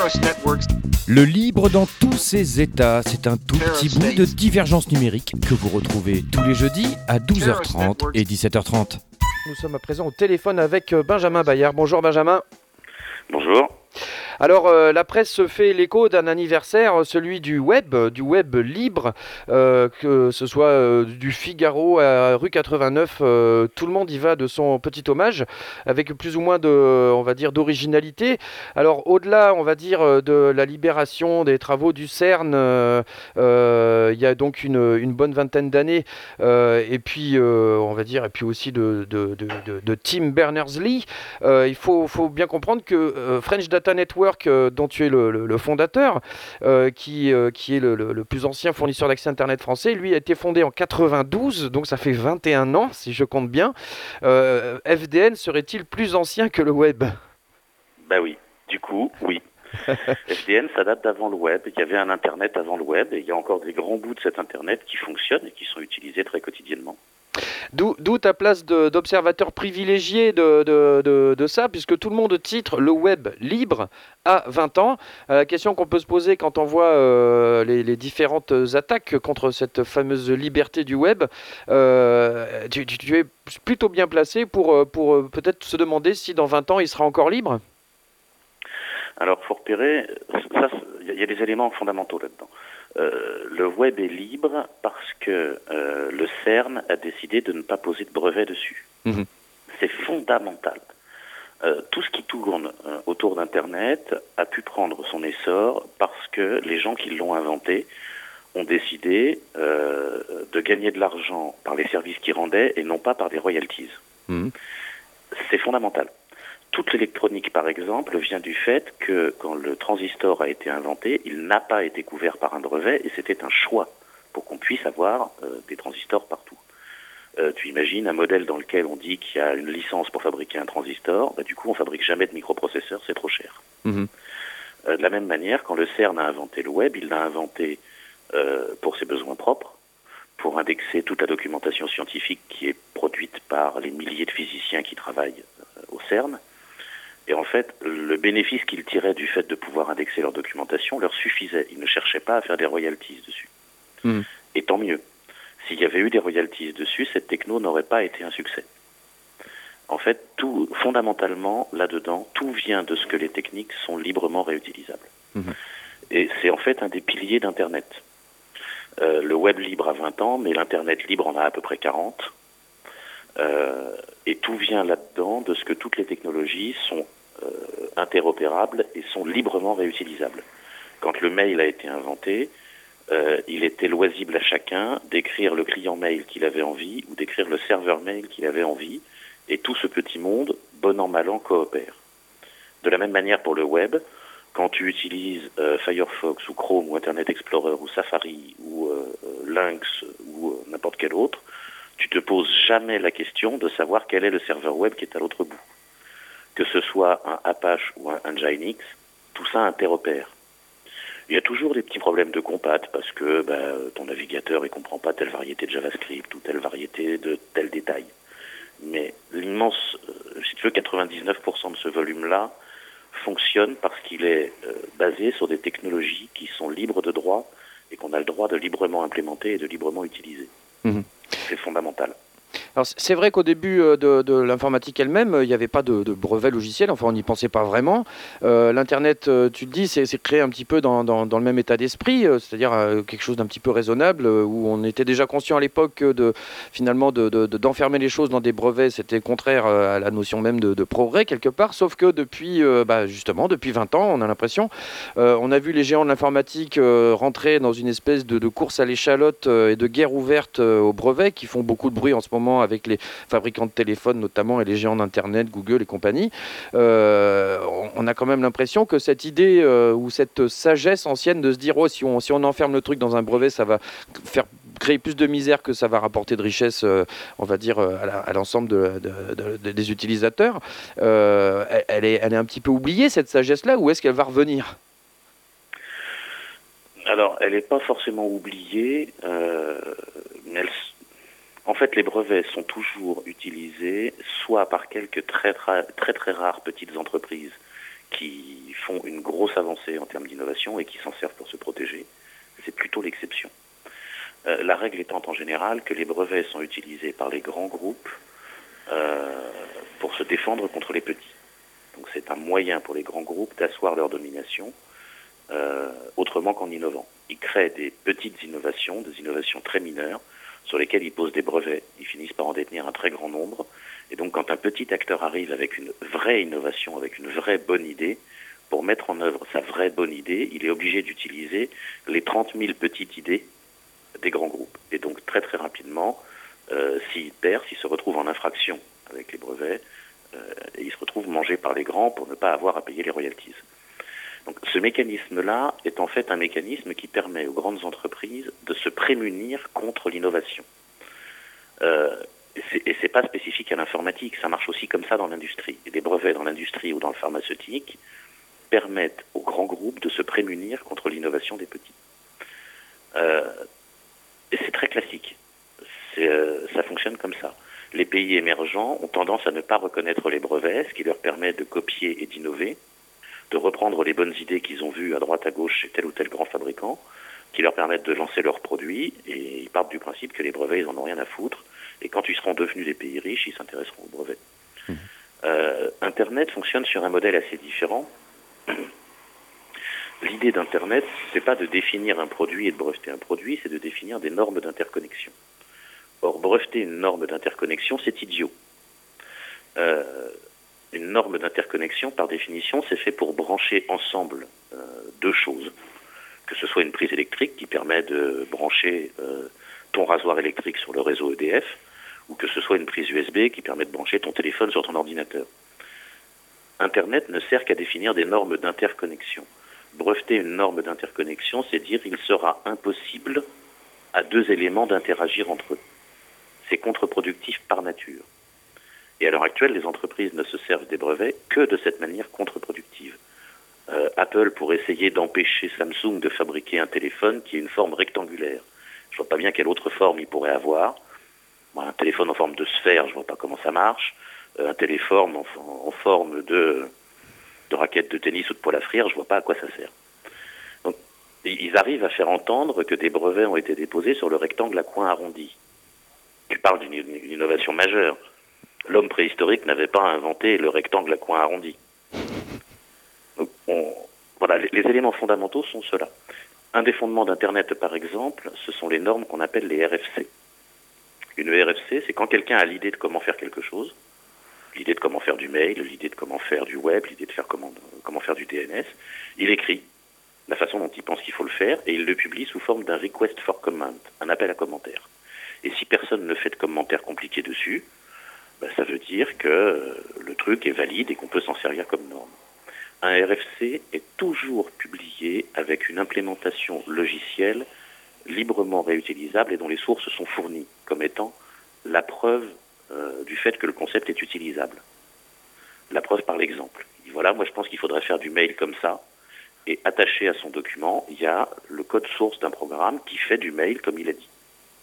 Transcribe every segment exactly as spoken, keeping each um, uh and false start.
Le libre dans tous ses états, c'est un tout petit bout de divergence numérique que vous retrouvez tous les jeudis à douze heures trente et dix-sept heures trente. Nous sommes à présent au téléphone avec Benjamin Bayard. Bonjour Benjamin. Bonjour. Alors euh, la presse se fait l'écho d'un anniversaire, celui du web, du web libre, euh, que ce soit euh, du Figaro à rue quatre-vingt-neuf, euh, tout le monde y va de son petit hommage, avec plus ou moins de, on va dire, d'originalité. Alors au-delà, on va dire, de la libération des travaux du CERN, euh, euh, il y a donc une, une bonne vingtaine d'années, euh, et puis euh, on va dire, et puis aussi de, de, de, de, de Tim Berners-Lee. Euh, il faut, faut bien comprendre que euh, French Data Network, Euh, dont tu es le, le, le fondateur, euh, qui, euh, qui est le, le, le plus ancien fournisseur d'accès Internet français, lui a été fondé en quatre-vingt-douze, donc ça fait vingt et un ans, si je compte bien. Euh, F D N serait-il plus ancien que le web ? Ben oui, du coup, oui. F D N, ça date d'avant le web. Il y avait un Internet avant le web, et il y a encore des grands bouts de cet Internet qui fonctionnent et qui sont utilisés très quotidiennement. D'où, d'où ta place de, d'observateur privilégié de, de, de, de ça, puisque tout le monde titre le web libre à vingt ans. Euh, la question qu'on peut se poser quand on voit euh, les, les différentes attaques contre cette fameuse liberté du web, euh, tu, tu, tu es plutôt bien placé pour, pour peut-être se demander si dans vingt ans il sera encore libre ? Alors, il faut repérer, il y a des éléments fondamentaux là-dedans. Euh, le web est libre parce que euh, le CERN a décidé de ne pas poser de brevet dessus. Mmh. C'est fondamental. Euh, tout ce qui tourne euh, autour d'Internet a pu prendre son essor parce que les gens qui l'ont inventé ont décidé euh, de gagner de l'argent par les services qu'ils rendaient et non pas par des royalties. Mmh. C'est fondamental. Toute l'électronique, par exemple, vient du fait que quand le transistor a été inventé, il n'a pas été couvert par un brevet et c'était un choix pour qu'on puisse avoir euh, des transistors partout. Euh, tu imagines un modèle dans lequel on dit qu'il y a une licence pour fabriquer un transistor, bah, du coup on fabrique jamais de microprocesseur, c'est trop cher. Mmh. Euh, de la même manière, quand le CERN a inventé le web, il l'a inventé euh, pour ses besoins propres, pour indexer toute la documentation scientifique qui est produite par les milliers de physiciens qui travaillent euh, au CERN. Et en fait, le bénéfice qu'ils tiraient du fait de pouvoir indexer leur documentation leur suffisait. Ils ne cherchaient pas à faire des royalties dessus. Mmh. Et tant mieux. S'il y avait eu des royalties dessus, cette techno n'aurait pas été un succès. En fait, tout, fondamentalement, là-dedans, tout vient de ce que les techniques sont librement réutilisables. Mmh. Et c'est en fait un des piliers d'Internet. Euh, le web libre a vingt ans, mais l'Internet libre en a à peu près quarante. Euh, et tout vient là-dedans de ce que toutes les technologies sont euh, interopérables et sont librement réutilisables. Quand le mail a été inventé, euh, il était loisible à chacun d'écrire le client mail qu'il avait envie ou d'écrire le serveur mail qu'il avait envie, et tout ce petit monde, bon an mal an, coopère. De la même manière pour le web, quand tu utilises euh, Firefox ou Chrome ou Internet Explorer ou Safari ou euh, Lynx ou euh, n'importe quel autre, tu te poses jamais la question de savoir quel est le serveur web qui est à l'autre bout. Que ce soit un Apache ou un Nginx, tout ça interopère. Il y a toujours des petits problèmes de compat parce que bah, ton navigateur ne comprend pas telle variété de JavaScript ou telle variété de tel détail. Mais l'immense, euh, si tu veux, quatre-vingt-dix-neuf pour cent de ce volume-là fonctionne parce qu'il est euh, basé sur des technologies qui sont libres de droit et qu'on a le droit de librement implémenter et de librement utiliser. Mmh. C'est fondamental. Alors c'est vrai qu'au début de, de l'informatique elle-même, il n'y avait pas de, de brevet logiciel, enfin on n'y pensait pas vraiment. Euh, L'Internet, tu le dis, c'est, c'est créé un petit peu dans, dans, dans le même état d'esprit, euh, c'est-à-dire euh, quelque chose d'un petit peu raisonnable, euh, où on était déjà conscient à l'époque de, finalement de, de, de, d'enfermer les choses dans des brevets, c'était contraire à la notion même de, de progrès quelque part, sauf que depuis, euh, bah, justement, depuis vingt ans, on a l'impression, euh, on a vu les géants de l'informatique euh, rentrer dans une espèce de, de course à l'échalote euh, et de guerre ouverte euh, aux brevets, qui font beaucoup de bruit en ce moment avec les fabricants de téléphones notamment et les géants d'Internet, Google et compagnie. Euh, on a quand même l'impression que cette idée euh, ou cette sagesse ancienne de se dire oh, si, on, si on enferme le truc dans un brevet, ça va faire créer plus de misère que ça va rapporter de richesse, euh, on va dire, euh, à, la, à l'ensemble de, de, de, de, des utilisateurs. Euh, elle, est, elle est un petit peu oubliée, cette sagesse-là, ou est-ce qu'elle va revenir ? Alors, elle n'est pas forcément oubliée, euh, mais elle... En fait, les brevets sont toujours utilisés soit par quelques très très très, très rares petites entreprises qui font une grosse grosse avancée en termes d'innovation et qui s'en servent pour se protéger. C'est plutôt l'exception. Euh, la règle étant en général que les brevets sont utilisés par les grands groupes euh, pour se défendre contre les petits. Donc c'est un moyen pour les grands groupes d'asseoir leur domination euh, autrement qu'en innovant. Ils créent des petites innovations, des innovations très mineures, sur lesquelles ils posent des brevets. Ils finissent par en détenir un très grand nombre. Et donc quand un petit acteur arrive avec une vraie innovation, avec une vraie bonne idée, pour mettre en œuvre sa vraie bonne idée, il est obligé d'utiliser les trente mille petites idées des grands groupes. Et donc très très rapidement, euh, s'il perd, s'il se retrouve en infraction avec les brevets, euh, et il se retrouve mangé par les grands pour ne pas avoir à payer les royalties. Donc ce mécanisme-là est en fait un mécanisme qui permet aux grandes entreprises de se prémunir contre l'innovation. Euh, et c'est pas spécifique à l'informatique, ça marche aussi comme ça dans l'industrie. Et des brevets dans l'industrie ou dans le pharmaceutique permettent aux grands groupes de se prémunir contre l'innovation des petits. Euh, et c'est très classique. C'est, euh, ça fonctionne comme ça. Les pays émergents ont tendance à ne pas reconnaître les brevets, ce qui leur permet de copier et d'innover, de reprendre les bonnes idées qu'ils ont vues à droite à gauche chez tel ou tel grand fabricant, qui leur permettent de lancer leurs produits, et ils partent du principe que les brevets, ils n'en ont rien à foutre, et quand ils seront devenus des pays riches, ils s'intéresseront aux brevets. Mmh. Euh, Internet fonctionne sur un modèle assez différent. L'idée d'Internet, c'est pas de définir un produit et de breveter un produit, c'est de définir des normes d'interconnexion. Or, breveter une norme d'interconnexion, c'est idiot. Euh, une norme d'interconnexion, par définition, c'est fait pour brancher ensemble euh, deux choses. Que ce soit une prise électrique qui permet de brancher euh, ton rasoir électrique sur le réseau E D F, ou que ce soit une prise U S B qui permet de brancher ton téléphone sur ton ordinateur. Internet ne sert qu'à définir des normes d'interconnexion. Breveter une norme d'interconnexion, c'est dire qu'il sera impossible à deux éléments d'interagir entre eux. C'est contre-productif par nature. Et à l'heure actuelle, les entreprises ne se servent des brevets que de cette manière contre-productive. Euh, Apple, pour essayer d'empêcher Samsung de fabriquer un téléphone qui ait une forme rectangulaire. Je vois pas bien quelle autre forme il pourrait avoir. Bon, un téléphone en forme de sphère, je vois pas comment ça marche. Euh, un téléphone en, en forme de, de raquette de tennis ou de poêle à frire, je vois pas à quoi ça sert. Donc, ils arrivent à faire entendre que des brevets ont été déposés sur le rectangle à coin arrondi. Tu parles d'une innovation majeure. L'homme préhistorique n'avait pas inventé le rectangle à coin arrondi. Donc, on, voilà, les, les éléments fondamentaux sont ceux-là. Un des fondements d'Internet, par exemple, ce sont les normes qu'on appelle les R F C. Une R F C, c'est quand quelqu'un a l'idée de comment faire quelque chose, l'idée de comment faire du mail, l'idée de comment faire du web, l'idée de faire comment, comment faire du D N S, il écrit la façon dont il pense qu'il faut le faire et il le publie sous forme d'un request for comment, un appel à commentaires. Et si personne ne fait de commentaires compliqués dessus, ben ça veut dire que euh, le truc est valide et qu'on peut s'en servir comme norme. Un R F C est toujours publié avec une implémentation logicielle librement réutilisable et dont les sources sont fournies comme étant la preuve euh, du fait que le concept est utilisable. La preuve par l'exemple. Et voilà, moi je pense qu'il faudrait faire du mail comme ça et attaché à son document, il y a le code source d'un programme qui fait du mail comme il a dit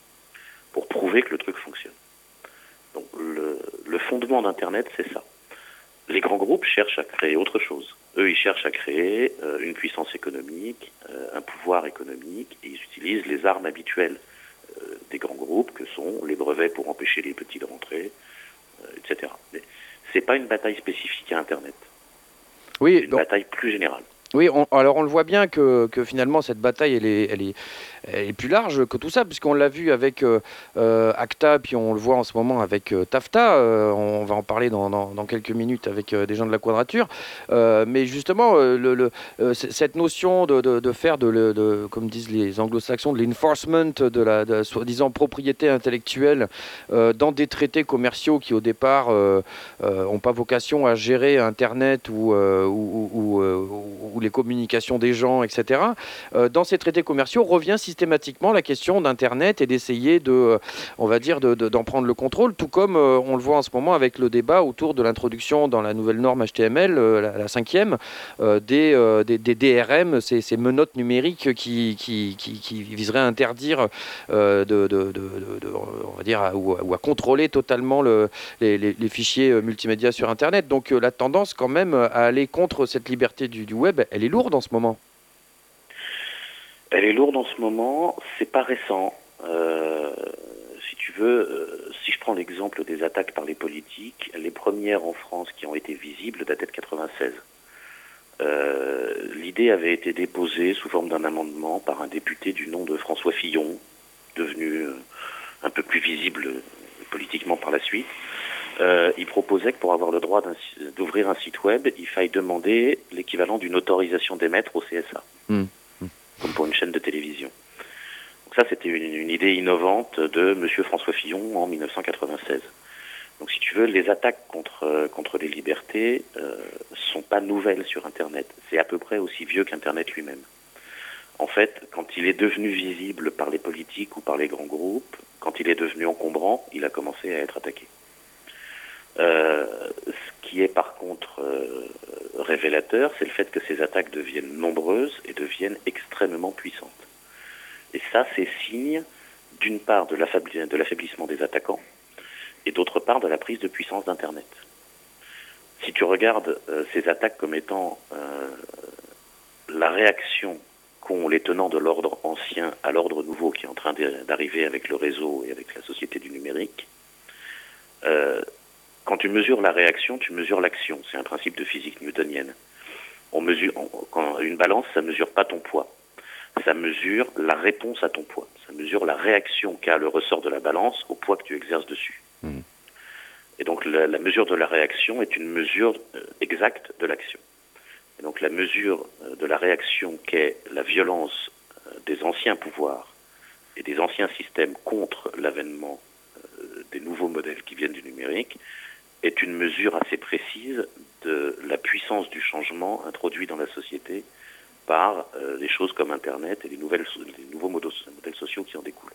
pour prouver que le truc fonctionne. Donc le, le fondement d'Internet, c'est ça. Les grands groupes cherchent à créer autre chose. Eux, ils cherchent à créer euh, une puissance économique, euh, un pouvoir économique, et ils utilisent les armes habituelles euh, des grands groupes, que sont les brevets pour empêcher les petits de rentrer, euh, et cetera. Mais c'est pas une bataille spécifique à Internet. Oui, c'est une bon. bataille plus générale. Oui, on, alors on le voit bien que, que finalement cette bataille elle est, elle, est, elle est plus large que tout ça, puisqu'on l'a vu avec euh, euh, ACTA, puis on le voit en ce moment avec euh, TAFTA, euh, on va en parler dans, dans, dans quelques minutes avec euh, des gens de la Quadrature, euh, mais justement euh, le, le, euh, cette notion de, de, de faire, de, de, de, comme disent les anglo-saxons, de l'enforcement de la de, soi-disant propriété intellectuelle euh, dans des traités commerciaux qui au départ n'ont euh, euh, pas vocation à gérer Internet ou, euh, ou, ou, ou, ou les communications des gens, et cetera. Euh, dans ces traités commerciaux revient systématiquement systématiquement la question d'Internet et d'essayer de, on va dire, de, de, d'en prendre le contrôle, tout comme euh, on le voit en ce moment avec le débat autour de l'introduction dans la nouvelle norme H T M L, euh, la, la cinquième, euh, des, euh, des, des D R M, ces, ces menottes numériques qui, qui, qui, qui viseraient à interdire, euh, de, de, de, de, de, on va dire, ou, ou à contrôler totalement le, les, les, les fichiers multimédia sur Internet. Donc euh, la tendance quand même à aller contre cette liberté du, du web, elle est lourde en ce moment. Elle est lourde en ce moment, c'est pas récent. Euh, si tu veux, euh, si je prends l'exemple des attaques par les politiques, les premières en France qui ont été visibles dataient de quatre-vingt-seize. Euh, l'idée avait été déposée sous forme d'un amendement par un député du nom de François Fillon, devenu euh, un peu plus visible politiquement par la suite. Euh, il proposait que pour avoir le droit d'ouvrir un site web, il faille demander l'équivalent d'une autorisation d'émettre au C S A. Mmh. Comme pour une chaîne de télévision. Donc ça, c'était une, une idée innovante de M. François Fillon en mille neuf cent quatre-vingt-seize. Donc si tu veux, les attaques contre, contre les libertés euh, sont pas nouvelles sur Internet. C'est à peu près aussi vieux qu'Internet lui-même. En fait, quand il est devenu visible par les politiques ou par les grands groupes, quand il est devenu encombrant, il a commencé à être attaqué. Euh, ce qui est par contre euh, révélateur, c'est le fait que ces attaques deviennent nombreuses et deviennent extrêmement puissantes. Et ça, c'est signe d'une part de l'affaibli- de l'affaiblissement des attaquants et d'autre part de la prise de puissance d'Internet. Si tu regardes euh, ces attaques comme étant euh, la réaction qu'ont les tenants de l'ordre ancien à l'ordre nouveau qui est en train d'arriver avec le réseau et avec la société du numérique, euh, quand tu mesures la réaction, tu mesures l'action. C'est un principe de physique newtonienne. On mesure, on, quand une balance, ça ne mesure pas ton poids. Ça mesure la réponse à ton poids. Ça mesure la réaction qu'a le ressort de la balance au poids que tu exerces dessus. Mmh. Et donc la, la mesure de la réaction est une mesure euh, exacte de l'action. Et donc la mesure euh, de la réaction qu'est la violence euh, des anciens pouvoirs et des anciens systèmes contre l'avènement euh, des nouveaux modèles qui viennent du numérique est une mesure assez précise de la puissance du changement introduit dans la société par euh, des choses comme Internet et les, nouvelles, les nouveaux modèles, modèles sociaux qui en découlent.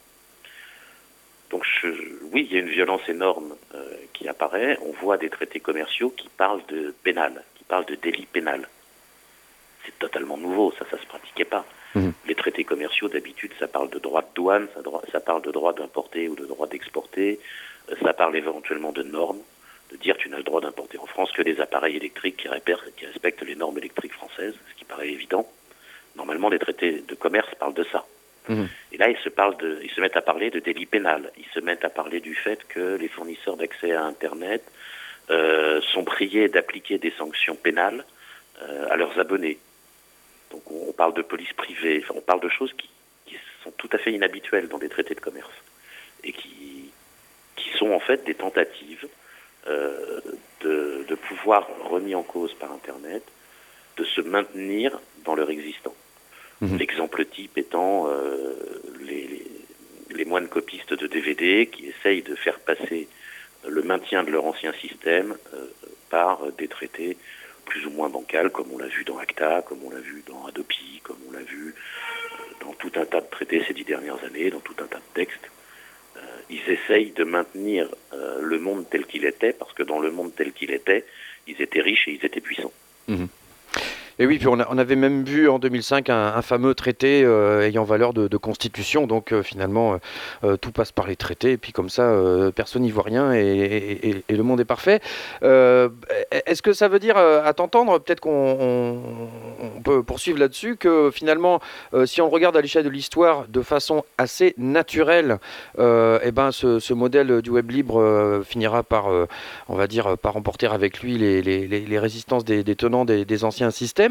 Donc je, oui, il y a une violence énorme euh, qui apparaît. On voit des traités commerciaux qui parlent de pénal, qui parlent de délit pénal. C'est totalement nouveau, ça, ça se pratiquait pas. Mmh. Les traités commerciaux, d'habitude, ça parle de droit de douane, ça, ça parle de droit d'importer ou de droit d'exporter, ça parle éventuellement de normes, de dire tu n'as le droit d'importer en France que des appareils électriques qui, répèrent, qui respectent les normes électriques françaises, ce qui paraît évident. Normalement, les traités de commerce parlent de ça. Mmh. Et là, ils se, parlent de, ils se mettent à parler de délit pénal. Ils se mettent à parler du fait que les fournisseurs d'accès à Internet euh, sont priés d'appliquer des sanctions pénales euh, à leurs abonnés. Donc on, on parle de police privée, enfin, on parle de choses qui, qui sont tout à fait inhabituelles dans des traités de commerce et qui, qui sont en fait des tentatives Euh, de, de pouvoir remis en cause par Internet, de se maintenir dans leur existant. Mmh. L'exemple type étant euh, les, les, les moines copistes de D V D qui essayent de faire passer le maintien de leur ancien système euh, par des traités plus ou moins bancals, comme on l'a vu dans ACTA, comme on l'a vu dans Adopi, comme on l'a vu euh, dans tout un tas de traités ces dix dernières années, dans tout un tas de textes. Ils essayent de maintenir euh, le monde tel qu'il était, parce que dans le monde tel qu'il était, ils étaient riches et ils étaient puissants. Mmh. Et oui, puis on, a, on avait même vu en deux mille cinq un, un fameux traité euh, ayant valeur de, de constitution, donc euh, finalement euh, tout passe par les traités, et puis comme ça euh, personne n'y voit rien et, et, et, et le monde est parfait. Euh, est-ce que ça veut dire, à t'entendre, peut-être qu'on on, on peut poursuivre là-dessus, que finalement euh, si on le regarde à l'échelle de l'histoire de façon assez naturelle, euh, et ben ce, ce modèle du web libre euh, finira par, euh, on va dire, par emporter avec lui les, les, les, les résistances des, des tenants des, des anciens systèmes.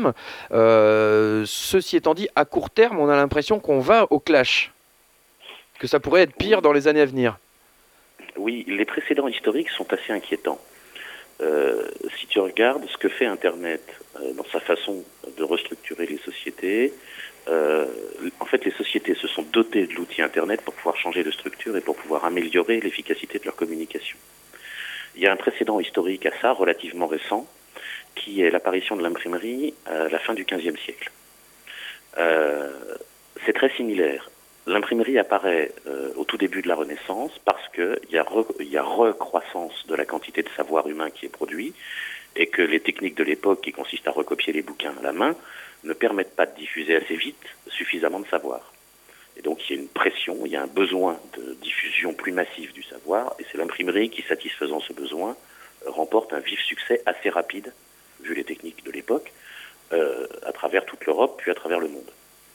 Euh, ceci étant dit, à court terme, on a l'impression qu'on va au clash, que ça pourrait être pire dans les années à venir. Oui, les précédents historiques sont assez inquiétants. Euh, si tu regardes ce que fait Internet euh, dans sa façon de restructurer les sociétés, euh, en fait, les sociétés se sont dotées de l'outil Internet pour pouvoir changer de structure et pour pouvoir améliorer l'efficacité de leur communication. Il y a un précédent historique à ça, relativement récent, qui est l'apparition de l'imprimerie à la fin du quinzième siècle. Euh, c'est très similaire. l'imprimerie apparaît euh, au tout début de la Renaissance parce qu'il y a, re, y a recroissance de la quantité de savoir humain qui est produit et que les techniques de l'époque qui consistent à recopier les bouquins à la main ne permettent pas de diffuser assez vite suffisamment de savoir. Et donc il y a une pression, il y a un besoin de diffusion plus massive du savoir et c'est l'imprimerie qui, satisfaisant ce besoin, remporte un vif succès assez rapide, vu les techniques de l'époque, euh, à travers toute l'Europe puis à travers le monde.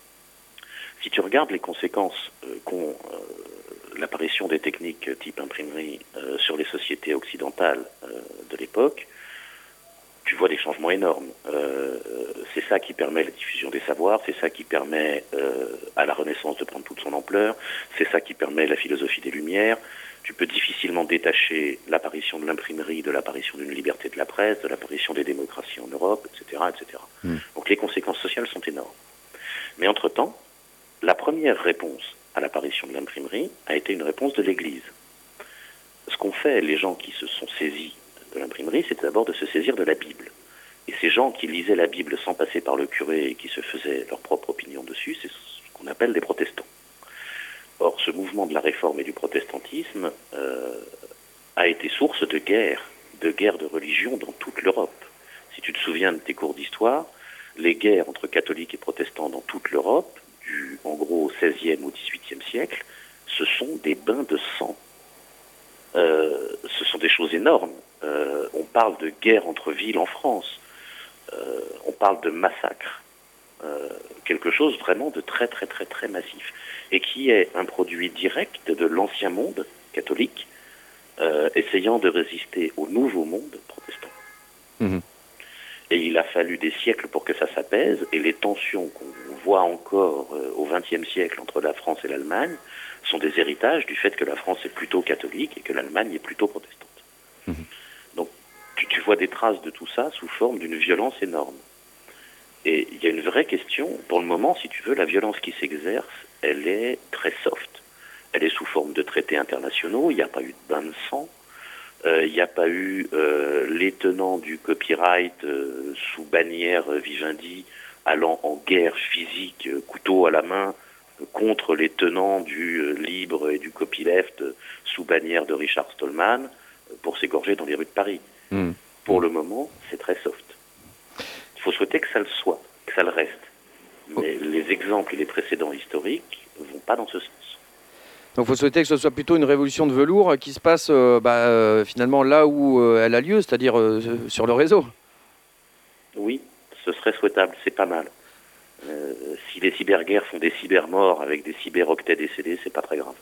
Si tu regardes les conséquences euh, qu'ont euh, l'apparition des techniques type imprimerie euh, sur les sociétés occidentales euh, de l'époque, tu vois des changements énormes. Euh, c'est ça qui permet la diffusion des savoirs, c'est ça qui permet euh, à la Renaissance de prendre toute son ampleur, c'est ça qui permet la philosophie des Lumières. Tu peux difficilement détacher l'apparition de l'imprimerie de l'apparition d'une liberté de la presse, de l'apparition des démocraties en Europe, et cetera, et cetera. Mmh. Donc les conséquences sociales sont énormes. Mais entre-temps, la première réponse à l'apparition de l'imprimerie a été une réponse de l'Église. Ce qu'ont fait les gens qui se sont saisis de l'imprimerie, c'est d'abord de se saisir de la Bible. Et ces gens qui lisaient la Bible sans passer par le curé et qui se faisaient leur propre opinion dessus, c'est ce qu'on appelle des protestants. Or, ce mouvement de la réforme et du protestantisme euh, a été source de guerres, de guerres de religion dans toute l'Europe. Si tu te souviens de tes cours d'histoire, les guerres entre catholiques et protestants dans toute l'Europe, du, en gros au seizième au dix-huitième siècle, ce sont des bains de sang. Euh, ce sont des choses énormes. Euh, on parle de guerre entre villes en France. Euh, on parle de massacre. Euh, quelque chose vraiment de très très très très massif. Et qui est un produit direct de l'ancien monde catholique, euh, essayant de résister au nouveau monde protestant. Mmh. Et il a fallu des siècles pour que ça s'apaise, et les tensions qu'on voit encore euh, au vingtième siècle entre la France et l'Allemagne sont des héritages du fait que la France est plutôt catholique et que l'Allemagne est plutôt protestante. Mmh. Donc tu, tu vois des traces de tout ça sous forme d'une violence énorme. Et il y a une vraie question, pour le moment, si tu veux, la violence qui s'exerce, elle est très soft. Elle est sous forme de traités internationaux, il n'y a pas eu de bain de sang, euh, il n'y a pas eu euh, les tenants du copyright euh, sous bannière Vivendi allant en guerre physique, euh, couteau à la main, euh, contre les tenants du euh, libre et du copyleft euh, sous bannière de Richard Stallman euh, pour s'égorger dans les rues de Paris. Mmh. Pour le moment, c'est très soft. Il faut souhaiter que ça le soit, que ça le reste. Mais oh. les exemples et les précédents historiques ne vont pas dans ce sens. Donc il faut souhaiter que ce soit plutôt une révolution de velours qui se passe euh, bah, euh, finalement là où euh, elle a lieu, c'est-à-dire euh, sur le réseau. Oui, ce serait souhaitable, c'est pas mal. Euh, si les cyberguerres font des cybermorts avec des cyberoctets décédés, c'est pas très grave.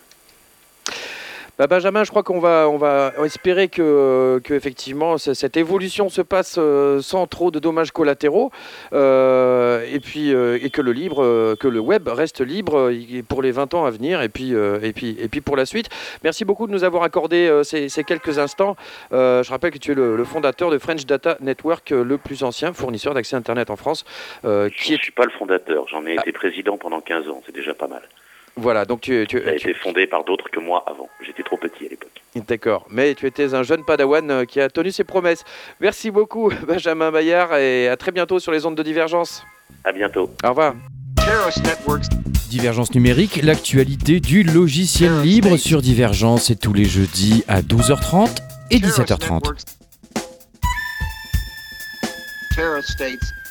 Bah Benjamin, je crois qu'on va, on va espérer que, que effectivement cette évolution se passe sans trop de dommages collatéraux euh, et puis euh, et que le libre, que le web reste libre pour les vingt ans à venir et puis euh, et puis et puis pour la suite. Merci beaucoup de nous avoir accordé euh, ces, ces quelques instants. Euh, je rappelle que tu es le, le fondateur de French Data Network, le plus ancien fournisseur d'accès Internet en France. Euh, qui je ne est... suis pas le fondateur, j'en ai ah. été président pendant quinze ans, c'est déjà pas mal. Voilà, donc tu, tu ça a tu... été fondé par d'autres que moi avant. J'étais trop petit à l'époque. D'accord, mais tu étais un jeune padawan qui a tenu ses promesses. Merci beaucoup, Benjamin Bayard, et à très bientôt sur les ondes de Divergence. À bientôt. Au revoir. Divergence numérique, l'actualité du logiciel libre sur Divergence, c'est tous les jeudis à douze heures trente et dix-sept heures trente. Terrorist states